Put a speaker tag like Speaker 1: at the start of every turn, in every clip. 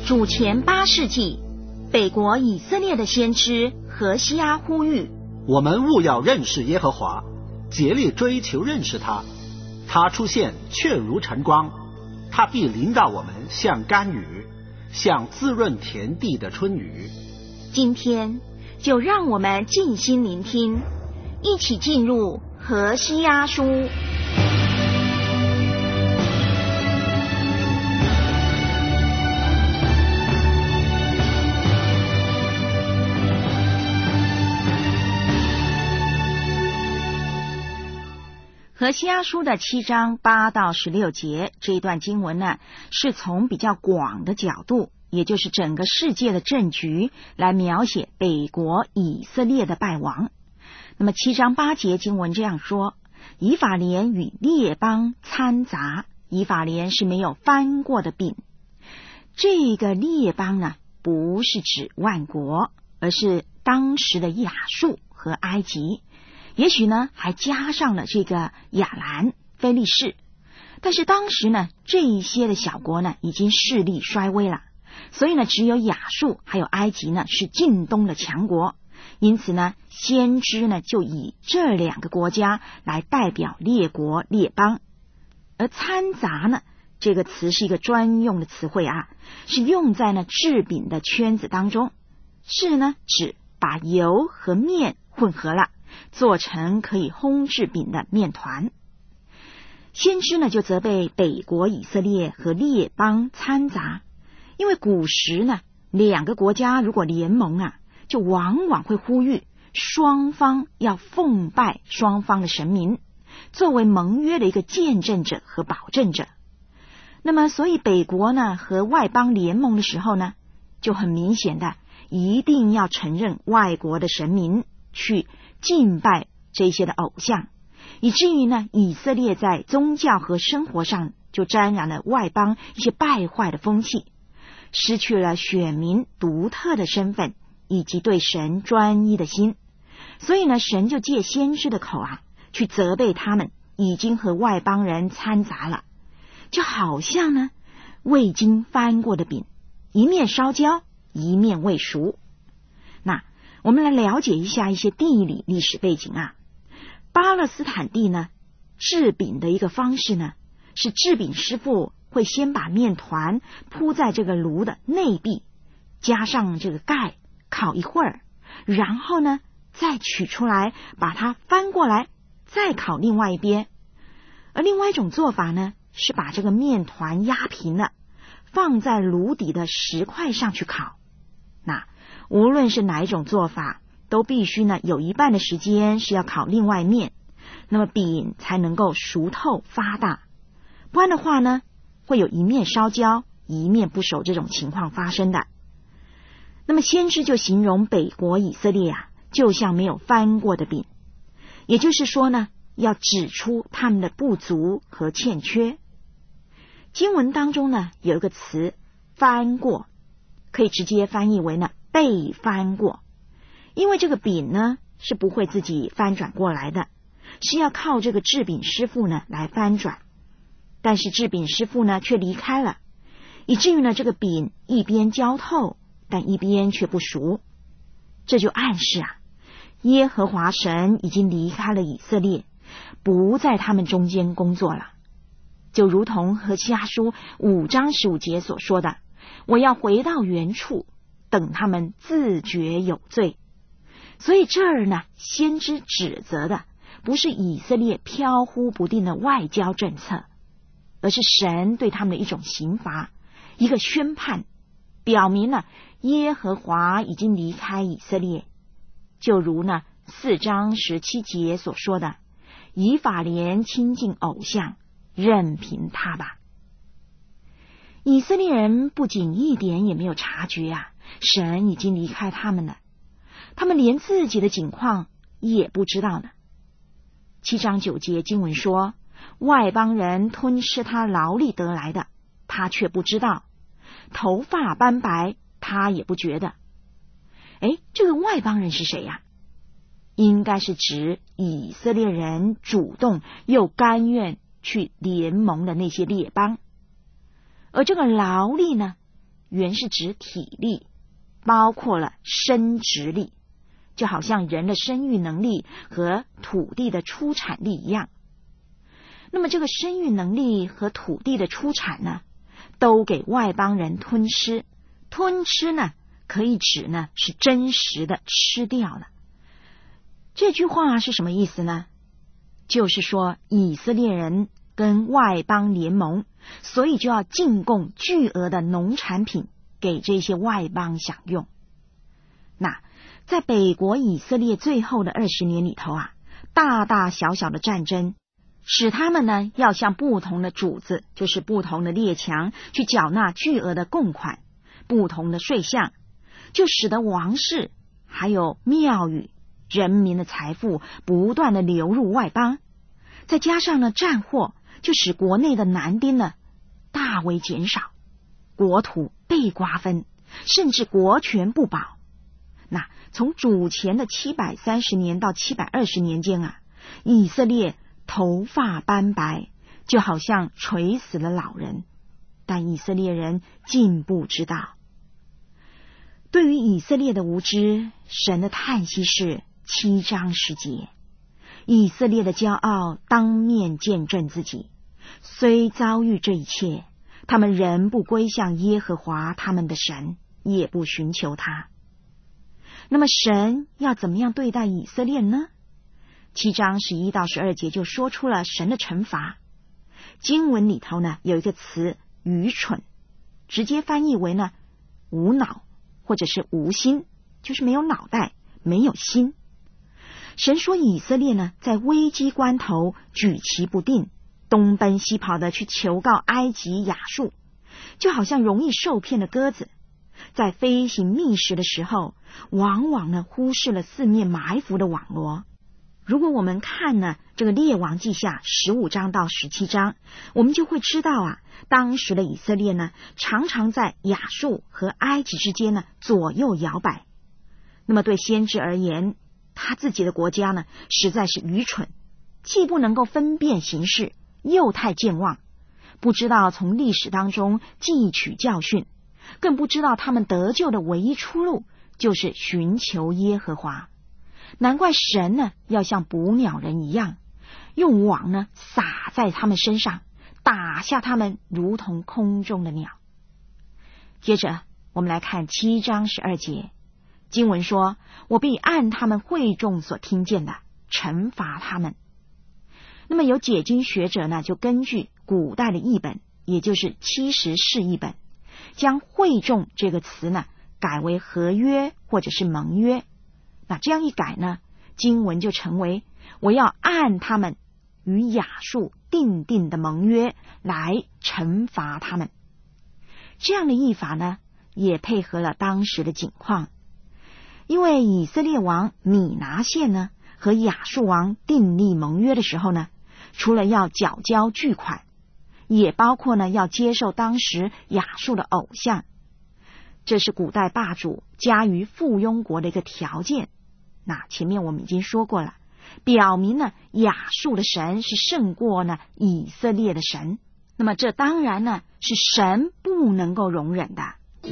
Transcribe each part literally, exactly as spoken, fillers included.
Speaker 1: 主前八世纪，北国以色列的先知何西阿呼吁：
Speaker 2: 我们务要认识耶和华，竭力追求认识他。他出现却如晨光，他必领导我们像甘雨，像滋润田地的春雨。
Speaker 1: 今天就让我们静心聆听，一起进入何西阿书。何西阿书的七章八到十六节这一段经文呢，是从比较广的角度，也就是整个世界的政局来描写北国以色列的败亡。那么七章八节经文这样说：以法莲与列邦掺杂，以法莲是没有翻过的饼。这个列邦呢，不是指万国，而是当时的亚述和埃及。也许呢，还加上了这个亚兰、非利士，但是当时呢，这一些的小国呢，已经势力衰微了，所以呢，只有亚述还有埃及呢是近东的强国，因此呢，先知呢就以这两个国家来代表列国列邦。而掺杂呢，这个词是一个专用的词汇啊，是用在呢制饼的圈子当中，是呢指把油和面混合了，做成可以烘制饼的面团。先知呢就责备北国以色列和列邦掺杂，因为古时呢两个国家如果联盟啊，就往往会呼吁双方要奉拜双方的神明，作为盟约的一个见证者和保证者。那么所以北国呢和外邦联盟的时候呢，就很明显的一定要承认外国的神明，去敬拜这些的偶像，以至于呢以色列在宗教和生活上就沾染了外邦一些败坏的风气，失去了选民独特的身份以及对神专一的心。所以呢，神就借先知的口啊，去责备他们已经和外邦人掺杂了，就好像呢未经翻过的饼，一面烧焦，一面未熟。那我们来了解一下一些地理历史背景啊。巴勒斯坦地呢，制饼的一个方式呢，是制饼师傅会先把面团铺在这个炉的内壁，加上这个盖，烤一会儿，然后呢再取出来，把它翻过来，再烤另外一边。而另外一种做法呢，是把这个面团压平了，放在炉底的石块上去烤。那无论是哪一种做法，都必须呢有一半的时间是要烤另外面，那么饼才能够熟透发大，不然的话呢，会有一面烧焦一面不熟这种情况发生的。那么先知就形容北国以色列啊，就像没有翻过的饼，也就是说呢，要指出他们的不足和欠缺。经文当中呢有一个词翻过，可以直接翻译为呢被翻过，因为这个饼呢是不会自己翻转过来的，是要靠这个制饼师傅呢来翻转。但是制饼师傅呢却离开了，以至于呢这个饼一边焦透，但一边却不熟。这就暗示啊，耶和华神已经离开了以色列，不在他们中间工作了。就如同何西阿书五章十五节所说的，我要回到原处，等他们自觉有罪。所以这儿呢，先知指责的不是以色列飘忽不定的外交政策，而是神对他们的一种刑罚，一个宣判，表明了耶和华已经离开以色列。就如呢四章十七节所说的，以法莲亲近偶像，任凭他吧。以色列人不仅一点也没有察觉啊，神已经离开他们了，他们连自己的境况也不知道呢。七章九节经文说，外邦人吞吃他劳力得来的，他却不知道，头发斑白，他也不觉得。诶，这个外邦人是谁呀？应该是指以色列人主动又甘愿去联盟的那些列邦。而这个劳力呢， 原是指体力，包括了生殖力，就好像人的生育能力和土地的出产力一样。那么这个生育能力和土地的出产呢，都给外邦人吞吃。吞吃呢，可以指呢是真实的吃掉了。这句话是什么意思呢？就是说以色列人跟外邦联盟，所以就要进贡巨额的农产品给这些外邦享用。那在北国以色列最后的二十年里头啊，大大小小的战争使他们呢要向不同的主子，就是不同的列强去缴纳巨额的供款，不同的税项，就使得王室还有庙宇人民的财富不断的流入外邦。再加上呢战祸，就使国内的男丁呢大为减少，国土被瓜分，甚至国权不保。那从主前的七百三十年到七百二十年间啊，以色列头发斑白，就好像垂死了老人，但以色列人竟不知道。对于以色列的无知，神的叹息是七章十节。以色列的骄傲当面见证自己，虽遭遇这一切，他们仍不归向耶和华他们的神，也不寻求他。那么神要怎么样对待以色列呢？七章十一到十二节就说出了神的惩罚。经文里头呢有一个词愚蠢，直接翻译为呢无脑或者是无心，就是没有脑袋，没有心。神说以色列呢在危机关头举棋不定，东奔西跑的去求告埃及亚述，就好像容易受骗的鸽子，在飞行觅食的时候，往往呢忽视了四面埋伏的网罗。如果我们看呢这个列王记下十五章到十七章，我们就会知道啊，当时的以色列呢常常在亚述和埃及之间呢左右摇摆。那么对先知而言，他自己的国家呢实在是愚蠢，既不能够分辨形势，又太健忘，不知道从历史当中汲取教训，更不知道他们得救的唯一出路就是寻求耶和华。难怪神呢要像捕鸟人一样，用网呢撒在他们身上，打下他们如同空中的鸟。接着我们来看七章十二节，经文说，我必按他们会众所听见的惩罚他们。那么有解经学者呢就根据古代的译本，也就是七十士译本，将会众这个词呢改为合约或者是盟约。那这样一改呢，经文就成为我要按他们与亚述订定的盟约来惩罚他们。这样的译法呢也配合了当时的景况，因为以色列王米拿谢呢和亚述王订立盟约的时候呢，除了要缴交巨款，也包括呢要接受当时亚述的偶像。这是古代霸主加于附庸国的一个条件。那前面我们已经说过了，表明呢亚述的神是胜过呢以色列的神。那么这当然呢是神不能够容忍的。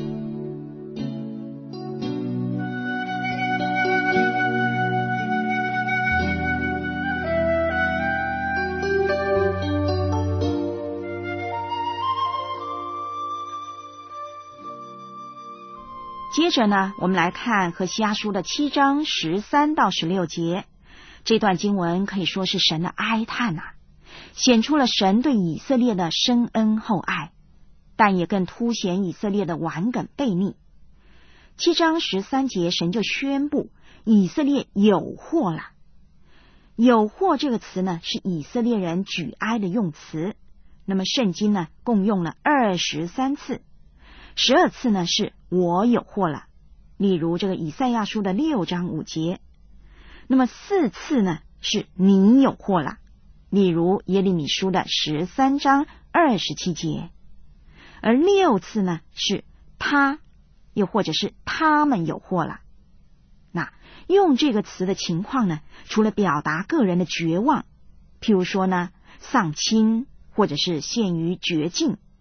Speaker 1: 接着呢，我们来看何西阿书的七章十三到十六节。这段经文可以说是神的哀叹啊，显出了神对以色列的深恩厚爱，但也更凸显以色列的顽梗悖逆。七章十三节，神就宣布以色列有祸了。有祸这个词呢，是以色列人举哀的用词。那么圣经呢，共用了二十三次。十二次呢是我有祸了，例如这个以赛亚书的六章五节。那么四次呢是你有祸了，例如耶利米书的十三章二十七节。而六次呢是他，又或者是他们有祸了。那用这个词的情况呢，除了表达个人的绝望，譬如说呢丧亲，或者是陷于绝境，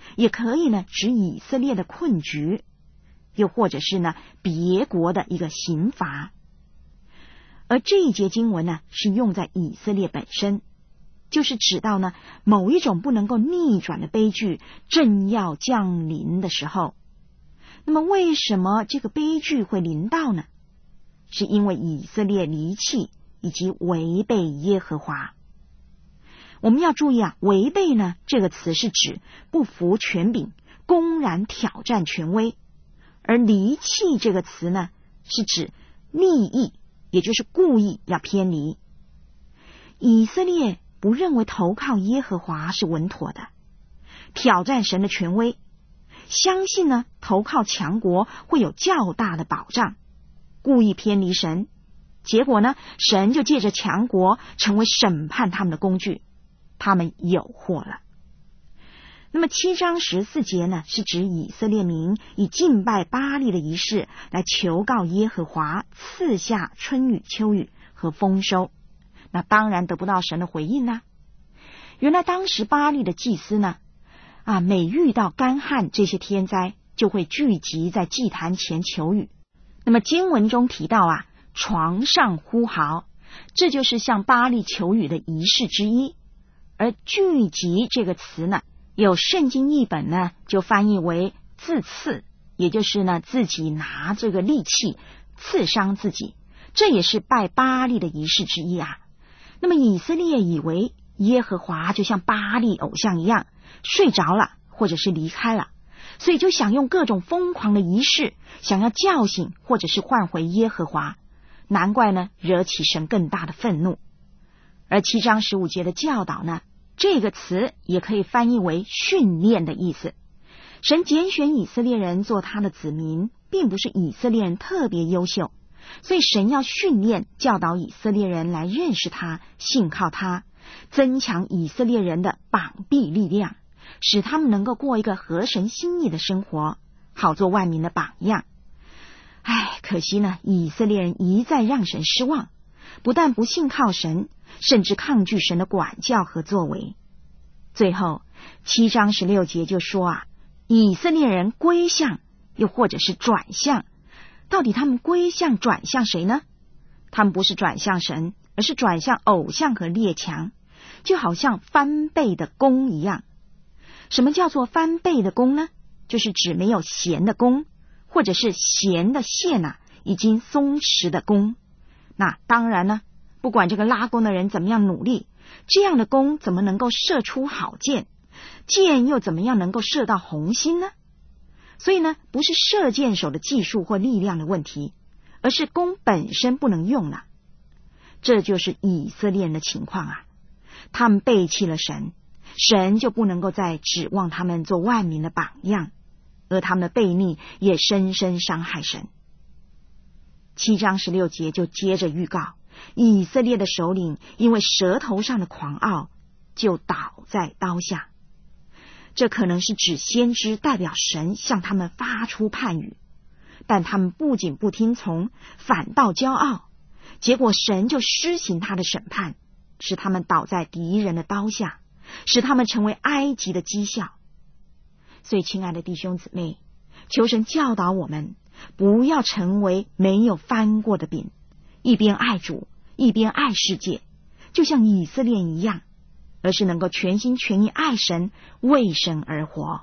Speaker 1: 也可以呢指以色列的困局，又或者是呢别国的一个刑罚。而这一节经文呢是用在以色列本身，就是指到呢某一种不能够逆转的悲剧正要降临的时候。那么为什么这个悲剧会临到呢？是因为以色列离弃以及违背耶和华。我们要注意啊，违背呢这个词是指不服权柄，公然挑战权威，而离弃这个词呢是指逆意，也就是故意要偏离。以色列不认为投靠耶和华是稳妥的，挑战神的权威，相信呢投靠强国会有较大的保障，故意偏离神，结果呢神就借着强国成为审判他们的工具，他们有祸了。那么七章十四节呢是指以色列民以敬拜巴力的仪式来求告耶和华赐下春雨秋雨和丰收，那当然得不到神的回应啦。原来当时巴力的祭司呢啊，每遇到干旱这些天灾，就会聚集在祭坛前求雨。那么经文中提到啊，床上呼号，这就是向巴力求雨的仪式之一。而聚集这个词呢，有圣经译本呢就翻译为自刺，也就是呢自己拿这个利器刺伤自己，这也是拜巴力的仪式之一啊。那么以色列以为耶和华就像巴力偶像一样睡着了，或者是离开了，所以就想用各种疯狂的仪式想要叫醒或者是唤回耶和华，难怪呢惹起神更大的愤怒。而七章十五节的教导呢，这个词也可以翻译为训练的意思。神拣选以色列人做他的子民，并不是以色列人特别优秀，所以神要训练教导以色列人来认识他，信靠他，增强以色列人的膀臂力量，使他们能够过一个合神心意的生活，好做万民的榜样。唉，可惜呢，以色列人一再让神失望，不但不信靠神，甚至抗拒神的管教和作为。最后七章十六节就说啊，以色列人归向又或者是转向，到底他们归向转向谁呢？他们不是转向神，而是转向偶像和列强，就好像翻倍的弓一样。什么叫做翻倍的弓呢？就是指没有弦的弓，或者是弦的线啊已经松弛的弓。那当然呢，不管这个拉弓的人怎么样努力，这样的弓怎么能够射出好箭？箭又怎么样能够射到红心呢？所以呢，不是射箭手的技术或力量的问题，而是弓本身不能用了。这就是以色列人的情况啊，他们背弃了神，神就不能够再指望他们做万民的榜样，而他们的悖逆也深深伤害神。七章十六节就接着预告，以色列的首领因为舌头上的狂傲，就倒在刀下。这可能是指先知代表神向他们发出判语，但他们不仅不听从，反倒骄傲，结果神就施行他的审判，使他们倒在敌人的刀下，使他们成为埃及的讥笑。所以亲爱的弟兄姊妹，求神教导我们，不要成为没有翻过的饼，一边爱主一边爱世界，就像以色列一样，而是能够全心全意爱神，为神而活。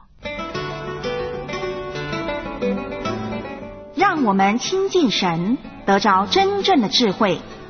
Speaker 1: 让我们亲近神，得着真正的智慧，